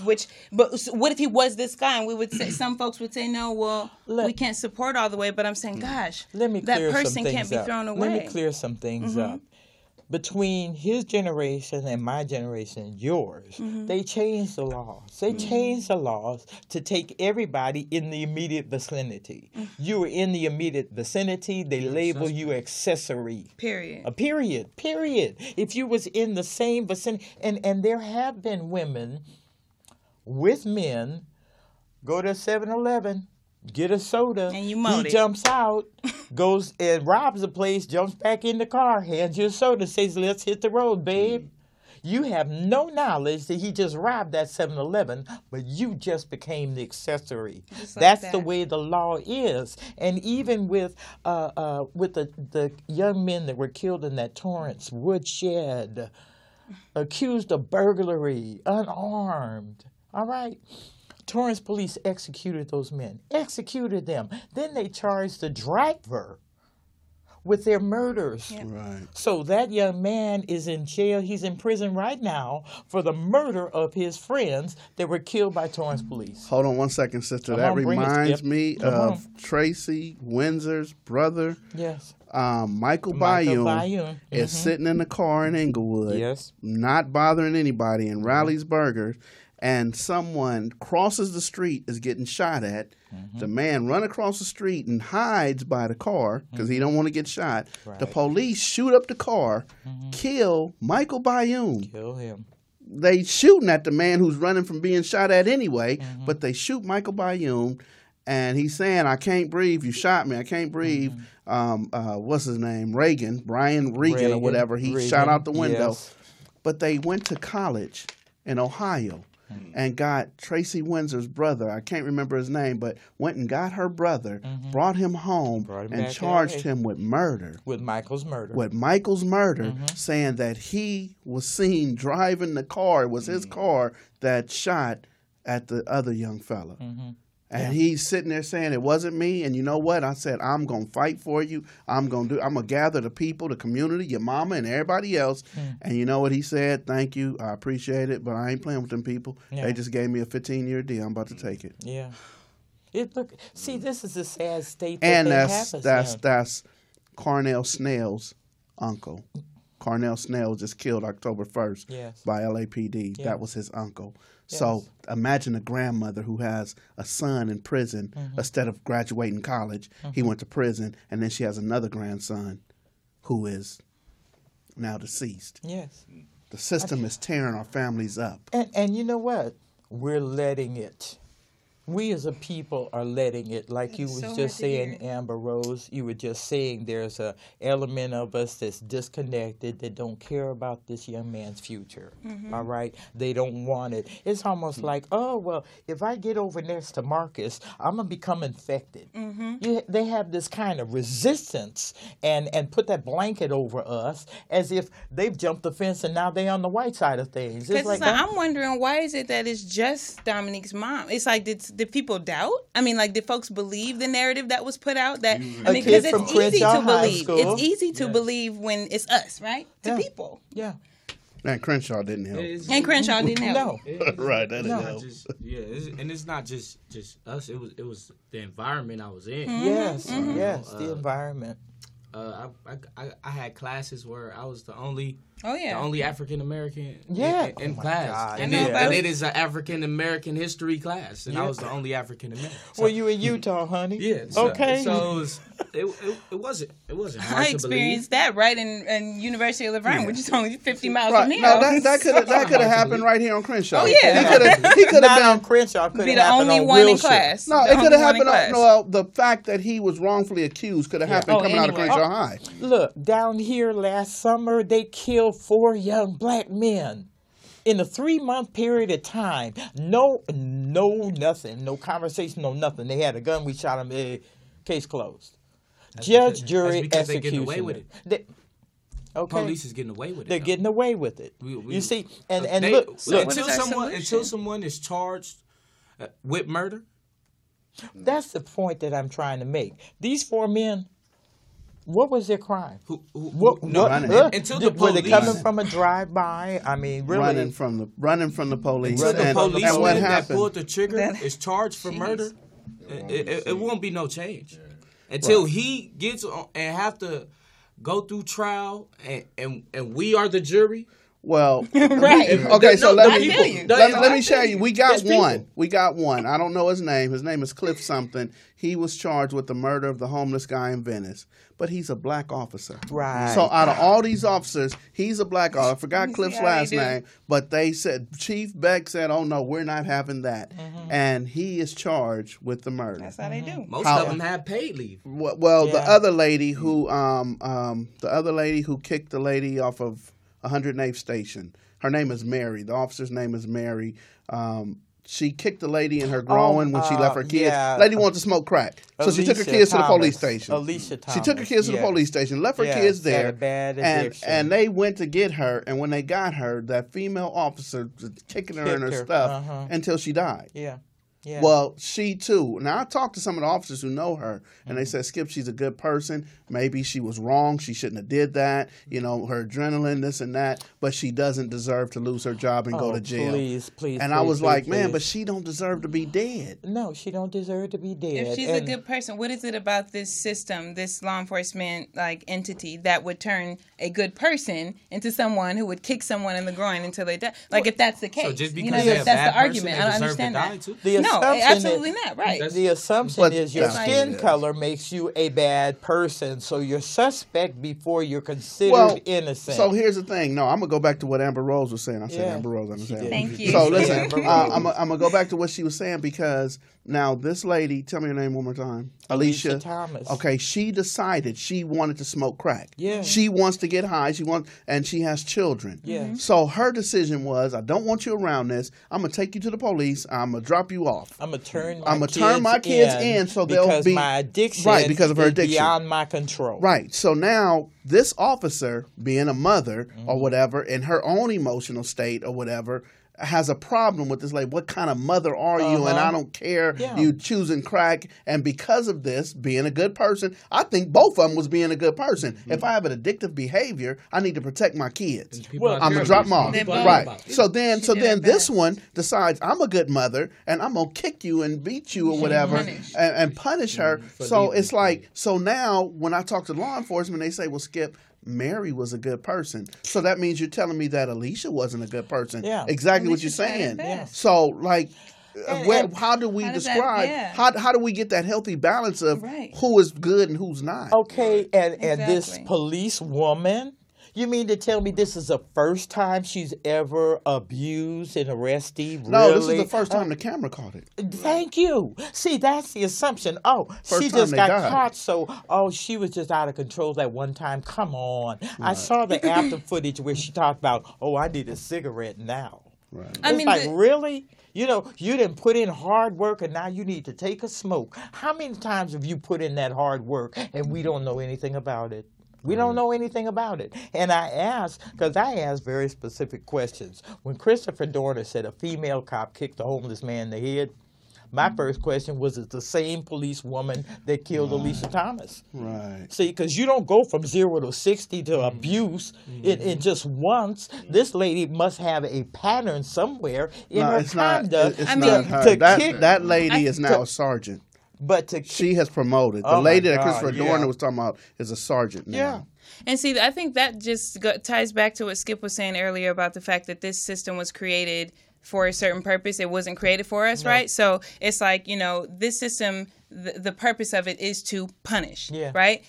if he was this guy? And we would say, some folks would say, no, well, we can't support all the way. But I'm saying, gosh, that person can't be thrown away. Let me clear some things up. Between his generation and my generation, yours, they changed the laws. They changed the laws to take everybody in the immediate vicinity. You were in the immediate vicinity, they label you accessory. Period. Period. If you was in the same vicinity, and there have been women with men, go to 7-Eleven, get a soda, and he jumps out, goes and robs the place, jumps back in the car, hands you a soda, says, let's hit the road, babe. You have no knowledge that he just robbed that 7-Eleven, but you just became the accessory. That's the way the law is. And even with the young men that were killed in that Torrance woodshed, accused of burglary, unarmed, all right? Torrance police executed those men, executed them. Then they charged the driver with their murders. Yeah. Right. So that young man is in jail. He's in prison right now for the murder of his friends that were killed by Torrance police. Hold on one second, sister. That reminds me of Tracy Windsor's brother. Yes. Michael Bayou is sitting in the car in Inglewood, not bothering anybody in Rally's Burgers. And someone crosses the street, is getting shot at. The man run across the street and hides by the car because he don't want to get shot. Right. The police shoot up the car, kill Michael Bayou. Kill him. They shooting at the man who's running from being shot at anyway, but they shoot Michael Bayou. And he's saying, I can't breathe. You shot me. I can't breathe. What's his name? Brian Regan or whatever. He shot out the window. Yes. But they went to college in Ohio. And got Tracy Windsor's brother, I can't remember his name, but went and got her brother, brought him home, and charged him with murder. With Michael's murder. Saying that he was seen driving the car. It was his car that shot at the other young fella. And he's sitting there saying, it wasn't me. And you know what? I said, I'm going to fight for you. I'm going to gather the people, the community, your mama, and everybody else. And you know what he said? Thank you. I appreciate it, but I ain't playing with them people. Yeah. They just gave me a 15-year deal. I'm about to take it. Yeah. See, this is a sad state and that's Carnell Snell's uncle. Carnell Snell was just killed October 1st by LAPD. Yes. That was his uncle. Yes. So imagine a grandmother who has a son in prison. Instead of graduating college, he went to prison, and then she has another grandson who is now deceased. Yes. The system is tearing our families up. And you know what? We're letting it. we as a people are letting it, like you It's was so just hard to saying, hear. Amber Rose, you were just saying there's a element of us that's disconnected, that don't care about this young man's future, all right? They don't want it. It's almost like, oh, well, if I get over next to Marcus, I'm going to become infected. They have this kind of resistance and put that blanket over us as if they've jumped the fence and now they're on the white side of things. Because It's like, I'm wondering, why is it that it's just Dominique's mom? It's like, did people doubt? I mean, like, did folks believe the narrative that was put out? That, I mean, because kid from it's easy Crenshaw to High believe. School. It's easy to believe when it's us, right? To Yeah. people. yeah. And Crenshaw didn't help. And Crenshaw didn't help. No. Right, that didn't Not help. just, and it's not just us. It was the environment I was in. Yes, yes, the environment. I had classes where I was the only Oh, yeah. the only African American Yeah. in Oh, my class, God. and, I know it, about and it. it is an African American history class, and Yeah. I was the only African American. Were you in Utah, honey? Yeah. So, Okay. So it wasn't hard I to experienced that right in University of Laverne, which is only 50 miles from Right. here. No, that could have happened right here on Crenshaw. Oh, yeah. He could Not have on been. Crenshaw. Could be have the happened only on one in Wilshire. class. No, The it could only have one in happened. class. Well, the fact that he was wrongfully accused could have happened Oh, coming out of anyway. Crenshaw High. Look, down here last summer, they killed 4 young black men in a 3-month period of time. No, nothing. No conversation, no nothing. They had a gun. We shot him. Case closed. Judge, jury, because they're executioner. getting away with it. Okay. Police is getting away with it. They're though. getting away with it. We- You see, and They- look, So look, what until is our someone solution? is charged with murder. that's the point that I'm trying to make. These 4 men, what was their crime? What, running. Until the were they police- coming from a drive-by? I mean, really? Running from the police. Until the and what policeman that happened? pulled the trigger That- is charged for Jeez. murder, it won't be no change until he gets on and have to go through trial and we are the jury. Well, Right. okay, so No, let I me feel you. let me share you. We got It's people. one. We got one. I don't know his name. His name is Cliff something. He was charged with the murder of the homeless guy in Venice, but he's a black officer. Right. So out of all these officers, he's a black officer. I forgot You Cliff's see how they last do. name, but they said Chief Beck said, "Oh no, we're not having that," and he is charged with the murder. That's how they do. Most How- of them have paid leave. Well, the Yeah. other lady who kicked the lady off of 108th Station. Her name is Mary. The officer's name is Mary. She kicked the lady in her groin when she left her kids. yeah. Lady wanted to smoke crack, so she took her Alicia kids to the police Thomas. station. Alicia She took her Thomas, kids to the yeah. police station, left her Yeah, kids had a there, bad and addiction. they went to get her. And when they got her, that female officer was kicking her in her Kicked her, stuff uh-huh. until she died. Yeah. Yeah. Well, she too. Now I talked to some of the officers who know her, and Mm-hmm. they said, "Skip, she's a good person. Maybe she was wrong. She shouldn't have did that. You know, her adrenaline, this and that. But she doesn't deserve to lose her job and go to jail." Please, please. And I please, was please, like, "Man, please. but she don't deserve to be dead." No, she don't deserve to be dead. If she's And a good person, what is it about this system, this law enforcement like entity that would turn a good person into someone who would kick someone in the groin until they die? Like if that's the case, So just because you know, they're if a that's bad the argument. person, I they don't deserve to understand die that. too? The No, assumption absolutely is- not. Right. The assumption But is your that's skin like- color makes you a bad person, so you're suspect before you're considered Well, innocent. so here's the thing. No, I'm gonna go back to what Amber Rose was saying. I said Yeah. Amber Rose. I'm She saying. did. Thank you. So listen, Amber Rose. I'm gonna go back to what she was saying because now this lady. Tell me your name one more time. Alicia Thomas. Okay, she decided she wanted to smoke crack. Yeah. She wants to get high. And she has children. Yeah. Mhm. So her decision was, I don't want you around this. I'm gonna take you to the police. I'm gonna drop you off. I'm gonna turn my kids in so they'll because be- my addiction Right, because of her is addiction. beyond my control. Right. So now this officer, being a mother Mm-hmm. or whatever, in her own emotional state or whatever, has a problem with this. Like, what kind of mother are you? And I don't care. Yeah. You choosing crack. And because of this, being a good person, I think both of them was being a good person. Mm-hmm. If I have an addictive behavior, I need to protect my kids. People Well, out I'm there gonna drop them abuse off. They both- Right. about it. So then did her this best. one decides I'm a good mother and I'm gonna kick you and beat you or whatever punish. and punish her. for So leaving. it's like, so now when I talk to law enforcement, they say, well, Skip, Mary was a good person. So that means you're telling me that Alicia wasn't a good person. Yeah. Exactly what you're Alicia tried her saying. best. So like, And- how do we How does that- describe, yeah. how do we get that healthy balance of Right. who is good and who's not? Okay, and this Exactly. police woman, You mean to tell me this is the first time she's ever abused an arrestee? No, this Really? is the first time the camera caught it. Thank you. See, that's the assumption. Oh, First she time just they got died. caught, so, she was just out of control that one time. Come on. I saw the after footage where she talked about, I need a cigarette now. Right. I It's mean, like, really? You didn't put in hard work and now you need to take a smoke. How many times have you put in that hard work and we don't know anything about it? We don't know anything about it. And I asked very specific questions. When Christopher Dorner said a female cop kicked a homeless man in the head, my first question was, is the same police woman that killed Alicia Thomas? Right. See, because you don't go from 0 to 60 to abuse in just once. This lady must have a pattern somewhere in her it's not. conduct. It's I not mean, her. to That kick- that lady is now a sergeant. But to She has promoted. The Oh, my lady that God, Christopher yeah. Dorner was talking about is a sergeant now. Yeah. And see, I think that just ties back to what Skip was saying earlier about the fact that this system was created for a certain purpose. It wasn't created for us, right? So it's like, this system, the purpose of it is to punish, Yeah. right?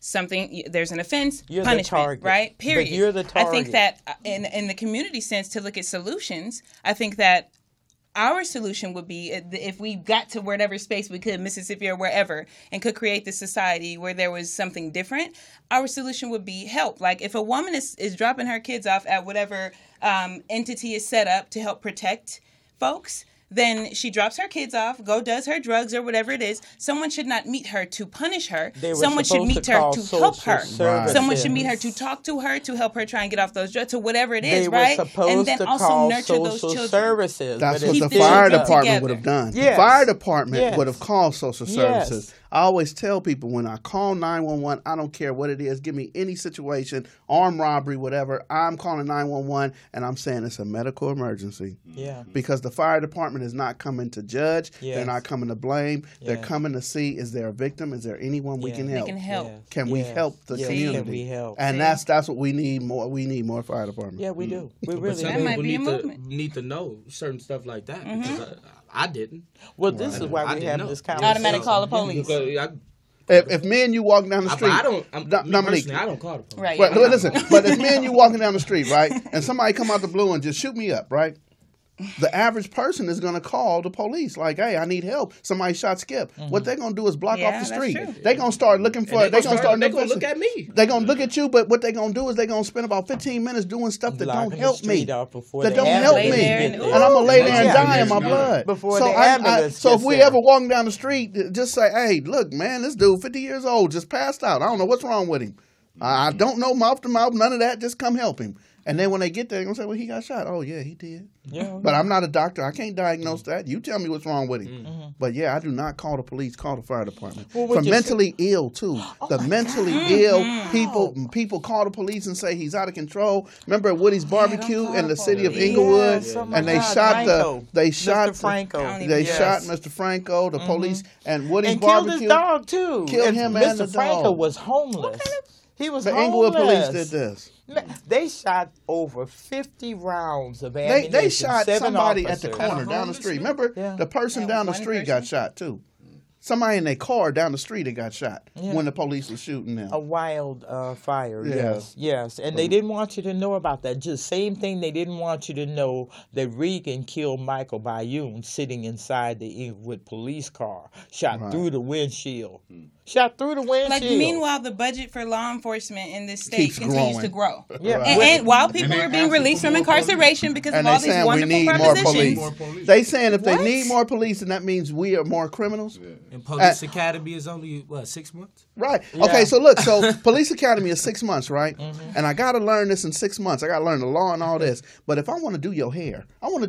There's an offense, You're the punishment, target. right? But Period. you're the I think target. that in the community sense, to look at solutions, I think that our solution would be if we got to whatever space we could, Mississippi or wherever, and could create this society where there was something different, our solution would be help. Like if a woman is dropping her kids off at whatever entity is set up to help protect folks, then she drops her kids off, does her drugs or whatever it is. Someone should not meet her to punish her. They were Someone should supposed meet to her call to help social her. services. Someone should meet her to talk to her, to help her try and get off those drugs, to whatever it is, They were right? supposed And then to also call nurture those social children. services. That's but what it's the Keep the fire children department together. would have done. Yes. The fire department Yes. would have called social Yes. services. I always tell people when I call 911, I don't care what it is. Give me any situation, armed robbery, whatever. I'm calling 911 and I'm saying it's a medical emergency. Yeah. Because the fire department is not coming to judge. Yes. They're not coming to blame. They're Yes. coming to see, is there a victim? Is there anyone we Yeah. can They help? can help. Yes. Can we Yes. help the Yes. community? Can we help? And See? that's what we need more. We need more fire department. Yeah, we do. We But really some That do. might people be a need to movement. need to know certain stuff like that because I didn't. Well, this is why I we didn't have know. this conversation. Automatic call the police. Because If me and you walking down the street, I don't. me Dominique, personally, I don't call the police. Right. But listen, but if me and you walking down the street, right, and somebody come out the blue and just shoot me up, right? The average person is going to call the police, like, "Hey, I need help. Somebody shot Skip." What they're going to do is block Yeah, off the that's street. true. They're going to start looking for. And They're going to start. They're gonna look at me. They're going to look at you, but what they're going to do is they're going to spend about 15 minutes doing stuff that Blocking don't the help me. street off before That the don't help ambulance me, get and there. I'm gonna lay there and Yeah. die in my blood. Before so the ambulance so gets if we there. ever walking down the street, just say, "Hey, look, man, this dude, 50 years old, just passed out. I don't know what's wrong with him. I don't know mouth to mouth, none of that. Just come help him." And then when they get there, they're gonna say, "Well, he got shot." Oh yeah, he did. Yeah. But I'm not a doctor. I can't diagnose that. You tell me what's wrong with him. But yeah, I do not call the police. Call the fire department. Well, For what you mentally ill too. The mentally ill people call the police and say he's out of control. Remember at Woody's Barbecue call in the the city of police. Inglewood, Yes, oh my and they God, shot Franco. they Mr. shot Franco. They Yes. shot Mr. Franco, the police, and Woody's And killed Barbecue. his dog too. Killed him and Mr. the Franco dog. was homeless. He was The homeless. Inglewood police did this. They shot over 50 rounds of ammunition. They shot 7 somebody officers. at the corner down the street. Remember, Yeah. the person Yeah, down the one street got person. shot too. Somebody in their car down the street that got shot when the police was shooting them. A wild fire, Yeah. yes. And they didn't want you to know about that. Just same thing they didn't want you to know that Reagan killed Michael Bayoun sitting inside the Inglewood police car, shot through the windshield. Shot through the windshield. Like, meanwhile, the budget for law enforcement in this state Keeps continues growing. to grow. Yeah. And while people And are they being asking released for from more incarceration because And of all they these saying we wonderful need more propositions. police. police. They saying if they What? need more police, then that means we are more criminals. And Police Academy is only 6 months. Right. Yeah. Okay, so look, so Police Academy is 6 months, right? And I got to learn this in 6 months. I got to learn the law and all this. But if I want to do your hair,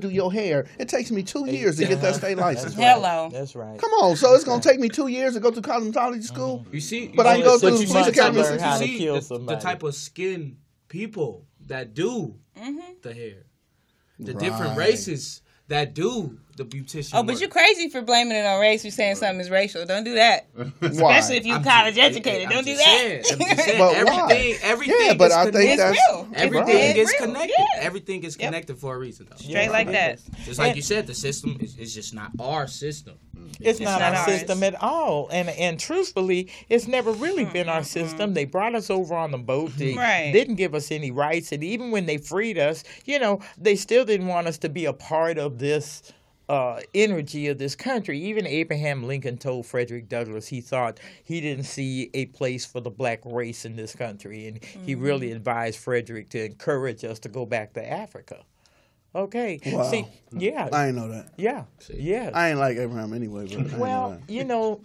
it takes me 2 years to get that state license. Hello. That's right. Come on, so it's going to take me 2 years to go to cosmetology school? You see, But I can go through Six the months police to academy. learn how to see kill the somebody. type of skin people that do the hair, the different races that do the beautician. Oh, but work. you're crazy for blaming it on race. You're saying something is racial. Don't do that. Why? Especially if you're college educated. Don't do that. I'm just saying, But everything Yeah, but is I think connected. that's real. Everything right. is It's real, connected. yeah. Everything is connected for a reason, though. Straight like that. Just like you said, the system is just not our system. It's not not our ours. system at all, and truthfully, it's never really been our system. They brought us over on the boat. They Right. didn't give us any rights, and even when they freed us, they still didn't want us to be a part of this energy of this country. Even Abraham Lincoln told Frederick Douglass he thought he didn't see a place for the black race in this country, and he really advised Frederick to encourage us to go back to Africa. Okay. Wow. See, yeah. I ain't know that. Yeah. Yeah. I ain't like Abraham anyway. But I ain't Well, know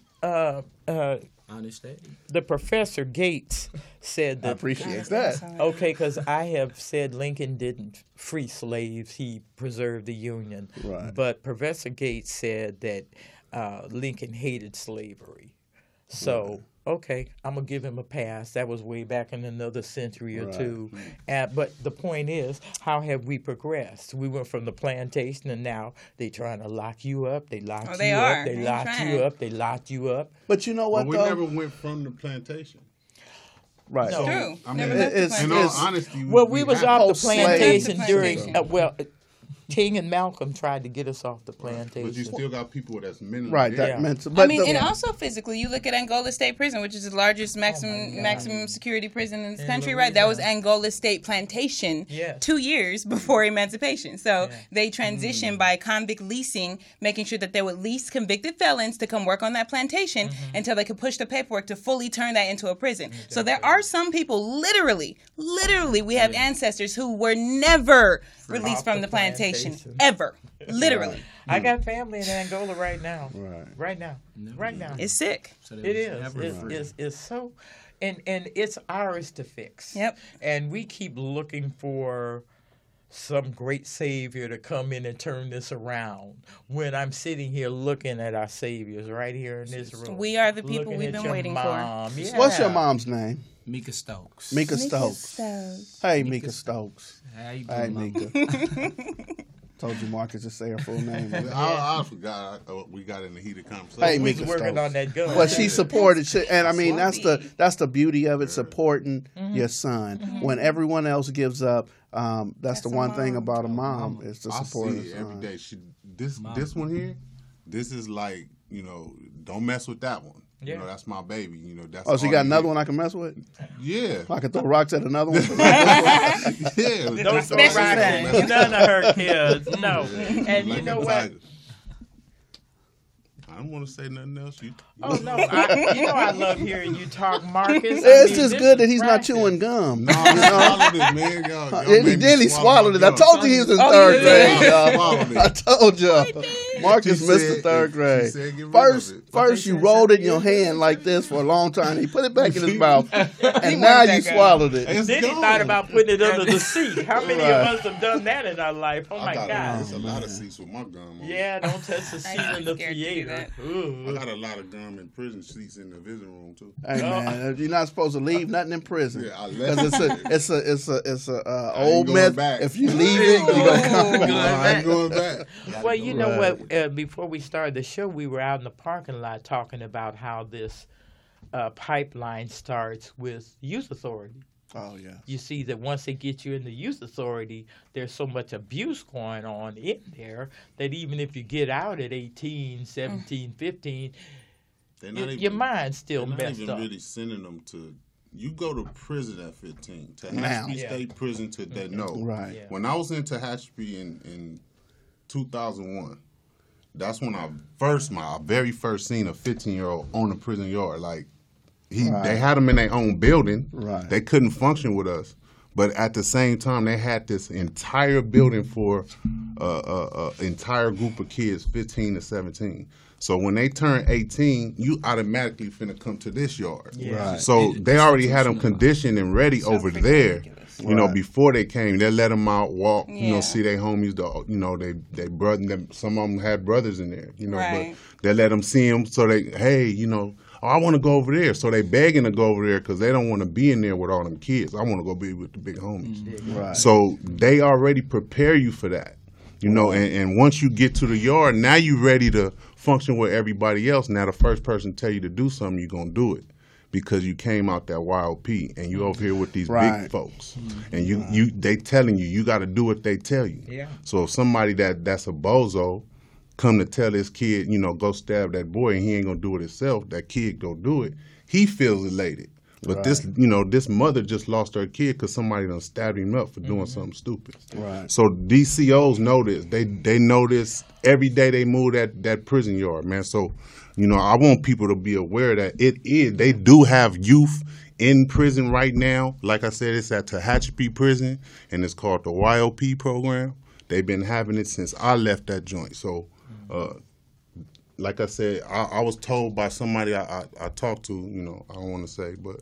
Understand? the Professor Gates said that. I that. appreciate that. Okay, because I have said Lincoln didn't free slaves; he preserved the Union. Right. But Professor Gates said that Lincoln hated slavery. So. Okay, I'm gonna give him a pass. That was way back in another century or Right. two. But the point is, how have we progressed? We went from the plantation, and now they trying to lock you up. They locked Oh, they you are. up. They They locked trying. you up. They locked you up. But you know what But we though? never went from the plantation. Right. No. True. I Never mean, left the it's- in plantation. all honesty, Well, we was had- off the Post-slave. plantation Left the during. plantation. King and Malcolm tried to get us off the But you plantation. still got people that's mentally Right. ill. That Yeah. meant. But I mean, the- and also physically, you look at Angola State Prison, which is the largest maximum security prison in this country, right? That was Angola State Plantation Yes. 2 years before emancipation. So Yeah. they transitioned by convict leasing, making sure that they would lease convicted felons to come work on that plantation until they could push the paperwork to fully turn that into a prison. So there are some people, literally, we have ancestors who were never released Off from the the plantation, plantation. ever. Literally. I got family in Angola right now. Right. Right now. Right now. It's sick. So they It was is. never free. It's so, and it's ours to fix. Yep. And we keep looking for some great savior to come in and turn this around. When I'm sitting here looking at our saviors right here in this room, We are the people looking we've at been your waiting for. mom. Yeah. What's your mom's name? Mika Stokes. Mika Stokes. Hey, Mika Stokes. How you Hey, doing, Mika. Told you Marcus to say her full name. I forgot we got in the heated conversation. Hey, We Mika was working Stokes. on that gun. Well, she supported shit, and I mean that's the beauty of it, supporting your son when everyone else gives up. That's the one thing about a mom is to I support see her it son. every day. This one here, this is like, don't mess with that one. Yeah. That's my baby. That's Oh, so you all got another get. one I can mess with? Yeah. I can throw rocks at another one? Yeah. Don't throw rocks at none of her kids. No. And you know what? I don't want to say nothing else. Oh no! I love hearing you talk, Marcus. It's just good that he's not chewing gum. No, I swallowed it, man. Y'all And made me then he swallowed it. I my told you he was in Oh, third you did? grade, I y'all. swallowed it. I told y'all. Marcus She missed the said- third she grade. said get rid First, of it. first you rolled it in your hand like this for a long time. He put it back in his mouth, and now wanted you that guy. swallowed it. It's Then he gone. thought about putting it under the seat. How many Right. of us have done that in our life? Oh I my got God! There's a lot of seats with my gum on. Yeah, don't touch the seat I'm in the scared to do theater. that. I Ooh. got a lot of gum in prison seats in the visiting room too. Hey man, you're not supposed to leave nothing in prison. Yeah, I Because left. it's a I old ain't going myth. back. If you leave it, you gonna come back. I ain't going back. Well, you know Right. what? Before we started the show, we were out in the parking lot talking about how this pipeline starts with youth authority. Oh yeah. You see that once they get you in the youth authority, there's so much abuse going on in there that even if you get out at 18, 17, 15, They're not your mind's still they're not messed even up. really sending them to. You go to prison at 15. Now. Tehachapi Yeah. State Prison to that no. Right. Yeah. When I was in Tehachapi in 2001, that's when my very first seen a 15-year-old on a prison yard. Like Right. they had them in their own building. Right. They couldn't function with us. But at the same time, they had this entire building for entire group of kids, 15 to 17. So when they turn 18, you automatically finna come to this yard. Yeah. Right. So they already had them conditioned and ready over there. You know, Right. before they came, they let them out walk. You Yeah. know, see their homies. They brother. Some of them had brothers in there. You know, Right. but they let them see them. So they, hey, oh, I want to go over there. So they begging to go over there because they don't want to be in there with all them kids. I want to go be with the big homies. Right. So they already prepare you for that. You know, and once you get to the yard, now you ready to function with everybody else. Now the first person tell you to do something, you're going to do it. Because you came out that YOP and you over here with these big folks, and they telling you got to do what they tell you. Yeah. So if somebody that's a bozo come to tell this kid, you know, go stab that boy, and he ain't gonna do it himself, that kid go do it, he feels elated. But this, you know, this mother just lost her kid because somebody done stabbed him up for doing something stupid. Right. So DCOs know this. They know this every day they move that prison yard, man. So, you know, I want people to be aware that they do have youth in prison right now. Like I said, it's at Tehachapi Prison, and it's called the YOP program. They've been having it since I left that joint. So, like I said, I was told by somebody I talked to, you know, I don't want to say, but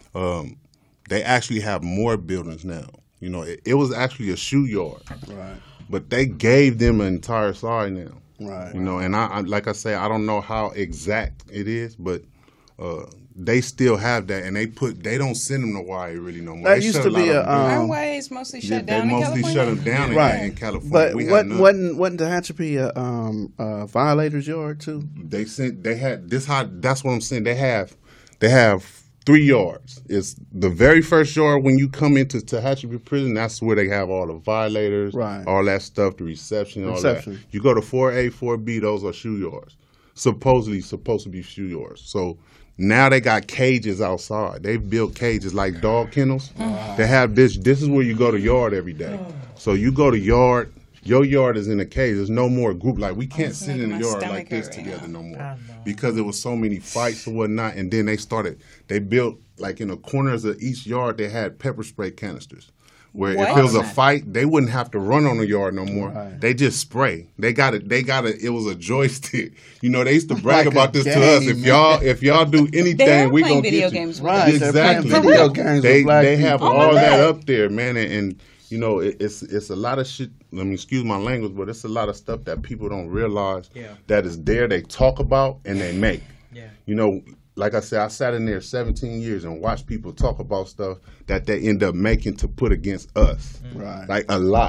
they actually have more buildings now. You know, it was actually a shoe yard. Right. But they gave them an entire side now. Right. You know, and I like I say, I don't know how exact it is, but they still have that, and they don't send them to YA really no more. That They used shut to a lot be of a them down. Our way is mostly shut They down in mostly California. shut them down in, Right. in California. But We had none. wasn't Tehachapi a violators yard too? That's what I'm saying. They have 3 yards. It's the very first yard when you come into Tehachapi Prison. That's where they have all the violators, Right. all that stuff, the reception, all Reception. that. You go to 4A, 4B, those are shoe yards. Supposed to be shoe yards. So now they got cages outside. They've built cages like dog kennels. They have this is where you go to yard every day. So you go to yard. Your yard is in a cage. There's no more group. Like, we can't sit in the my yard stomach like this hurt right together now. no more. Because there was so many fights and whatnot. And then they built, like, in the corners of each yard, they had pepper spray canisters. Where if it was a fight, they wouldn't have to run on the yard no more. Right. They just spray. It was a joystick. You know, they used to brag Like a about this to game, us. If y'all do anything, They are we playing gonna video get you. games with Right. Exactly. They're playing video games with black They have people. all that up there, man, and you know, it's a lot of shit. I mean, excuse my language, but it's a lot of stuff that people don't realize that is there. They talk about and they make. Yeah. You know, like I said, I sat in there 17 years and watched people talk about stuff that they end up making to put against us. Right. Like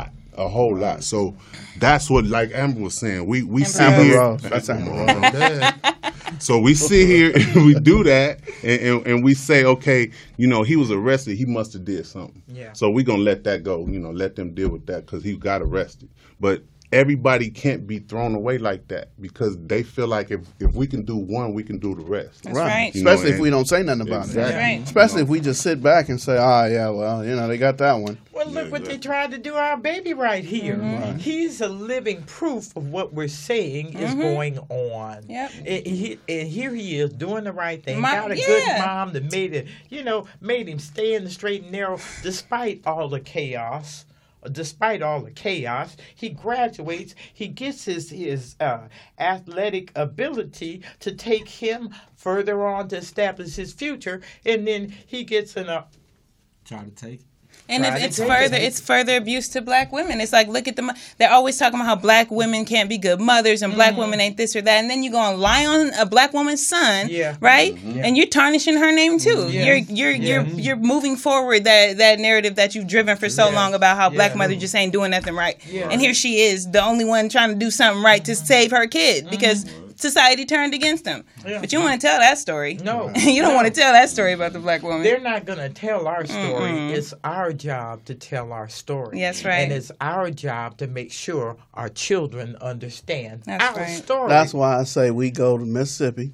a whole lot. So that's what, like Amber was saying, we sit Amber here. Rose. That's Amber Rose. So we sit here and we do that, and we say, okay, you know, he was arrested. He must have did something. Yeah. So we're going to let that go, you know, let them deal with that because he got arrested. But everybody can't be thrown away like that because they feel like if we can do one, we can do the rest. That's right. You know, Especially if and- we don't say nothing about Exactly. it. Right. Especially if we just sit back and say, oh, yeah, well, you know, they got that one. Well, look what they tried to do our baby right here. He's a living proof of what we're saying is going on. Yep. And here he is doing the right thing. My- Got a yeah. good mom that made him stay in the straight and narrow despite all the chaos. Despite all the chaos, he graduates. He gets his athletic ability to take him further on to establish his future, and then he gets in a Try to take it. And Try to it's take further, it. it's further abuse to black women. It's like, look at they're always talking about how black women can't be good mothers and black women ain't this or that. And then you go and lie on a black woman's son, Yeah. right? And you're tarnishing her name too. Yeah. You're moving forward that narrative that you've driven for so long about how black Yeah. mother just ain't doing nothing right. Yeah. And here she is, the only one trying to do something right to save her kid because society turned against them. Yeah. But you want to tell that story. No. You don't No. want to tell that story about the black woman. They're not going to tell our story. It's our job to tell our story. That's right. And it's our job to make sure our children understand That's our right. story. That's why I say we go to Mississippi.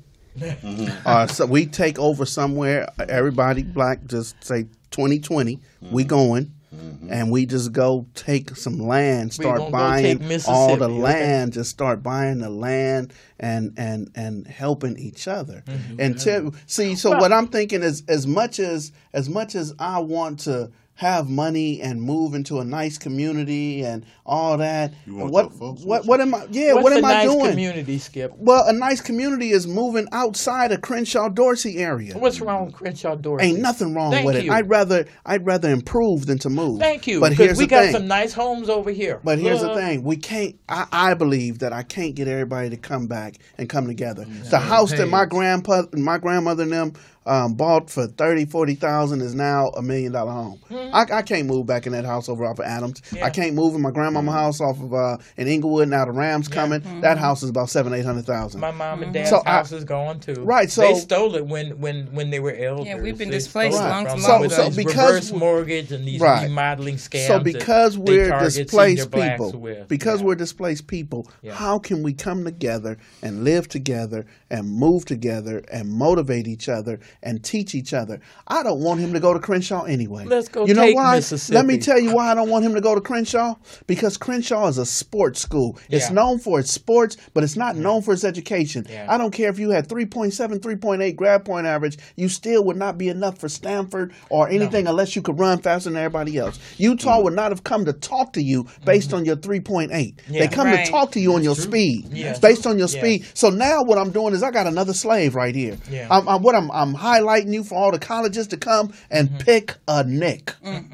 So we take over somewhere. Everybody black, just say 2020. We going. And we just go take some land, We gonna start go take buying all the Mississippi, okay? land, just start buying the land and helping each other. And so what I'm thinking is as much as I want to have money and move into a nice community and all that, You want what your folks what am I What's what a am I nice doing? community, Skip? Well, a nice community is moving outside of Crenshaw Dorsey area. What's wrong with Crenshaw Dorsey? Ain't nothing wrong Thank with it. you. I'd rather improve than to move. Thank you. But Because here's we the got thing. some nice homes over here. But here's the Look. thing: we can't. I believe that I can't get everybody to come back and come together. The house that my grandmother and them bought for 30, 40,000 is now $1 million home. I can't move back in that house over off of Adams. Yeah. I can't move in my grandmama house off of in Inglewood. Now the Rams coming. That house is about 700,000-800,000. My mom and dad's So house is gone too. Right, so- they stole it when they were elders. Yeah, we've been They displaced stole it long from time them ago. with So these because- reverse mortgage and these Right. remodeling scams. So that because they we're target senior displaced blacks people, with. because Yeah. we're displaced people, Yeah. how can we come together and live together and move together and motivate each other and teach each other? I don't want him to go to Crenshaw anyway. Let's go You know take why? Mississippi. Let me tell you why I don't want him to go to Crenshaw. Because Crenshaw is a sports school. It's Yeah. known for its sports, but it's not known for its education. Yeah. I don't care if you had 3.7, 3.8 grad point average, you still would not be enough for Stanford or anything unless you could run faster than everybody else. Utah would not have come to talk to you based on your 3.8. Yeah. They come Right. to talk to you on your speed, Yeah. based on your Yeah. speed. So now what I'm doing is I got another slave right here. Yeah. I'm highlighting you for all the colleges to come and pick a Nick.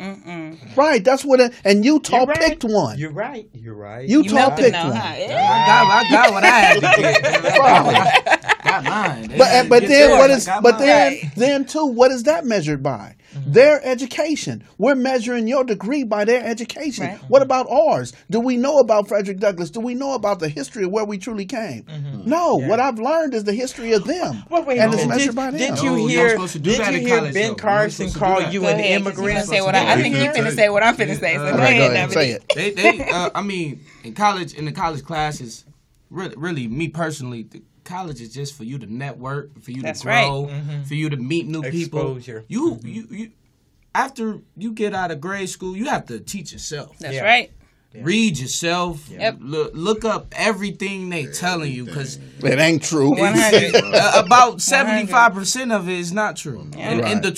Right, that's what. And Utah You're right. picked one. You're right. You're right. You Utah melted picked now, one. huh? I got what I had to get. Right. Got mine. But Get then yours, what I is got but mine. then too, what is that measured by? Their education. We're measuring your degree by their education. Right. What about ours? Do we know about Frederick Douglass? Do we know about the history of where we truly came? No. What I've learned is the history of them. Well, wait, and it's did, measured by them. didn't No, you you're hear? supposed to do Did that you in hear college, Ben though. You're Carson supposed to call do that. you Go an ahead, 'cause you immigrant? finna say what I think you finna say what I'm finna say. So go Okay, ahead, go ahead. Say Navity. it. I mean, in the college classes, really, me personally, the college is just for you to network, for you That's to grow, right. for you to meet new people. Exposure. You, after you get out of grade school, you have to teach yourself. That's Yeah. right. Read yourself. Yep. Look up everything they telling you because It ain't true. 100. about 75% of it is not true, and Right. the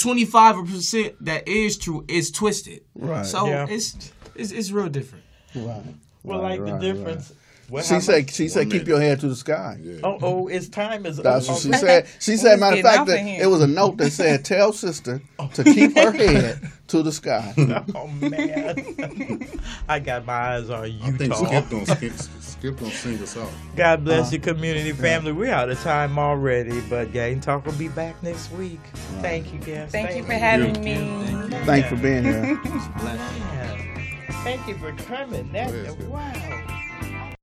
25% that is true is twisted. Right. So Yeah. it's real different. Right. Well, Right, like the right, difference. Well, She how said, much- keep your head to the sky. Oh, it's time is That's up. what she said. She said, matter of getting fact, off that of here. it was a note that said, tell sister to keep her head to the sky. Oh man, I got my eyes on I think Utah. Skip gonna sing us out. God bless your community family. We're out of time already, but Gang Talk will be back next week. Thank you, guys. Thank you for having me. Thanks for being here. Yeah. Thank you for coming. Wow.